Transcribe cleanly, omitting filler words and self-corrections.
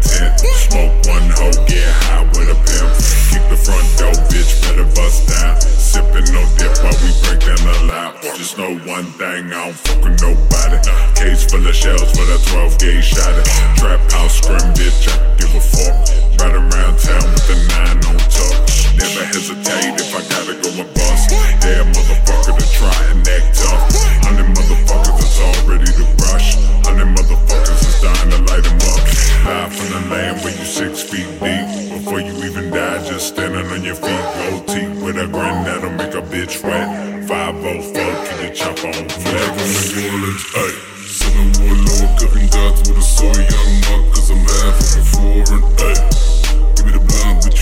tent. Smoke one hoe, get high with a pimp. Keep the front door, bitch, better bust down. Sippin' no dip while we break down the loud. Just know one thing, I don't fuck with nobody. Case full of shells for the 12 gauge shot it. Trap house scrim, bitch, I don't give a fuck. Ride around town with the 9 on top. Never hesitate if I gotta go and bust. Damn motherfucker to try and act tough. 100 motherfuckers is all ready to rush. 100 motherfuckers is dying to light them up. Live from the land where you 6 feet deep. Before you even die, just standing on your feet. Gold teeth with a grin that'll make a bitch wet. 504, keep the chopper on flag. From New Orleans, ayy. 7 more lower, cutting dots with a soy young mug. Cause I'm half of a foreign, ayy. Give me the blind, bitch.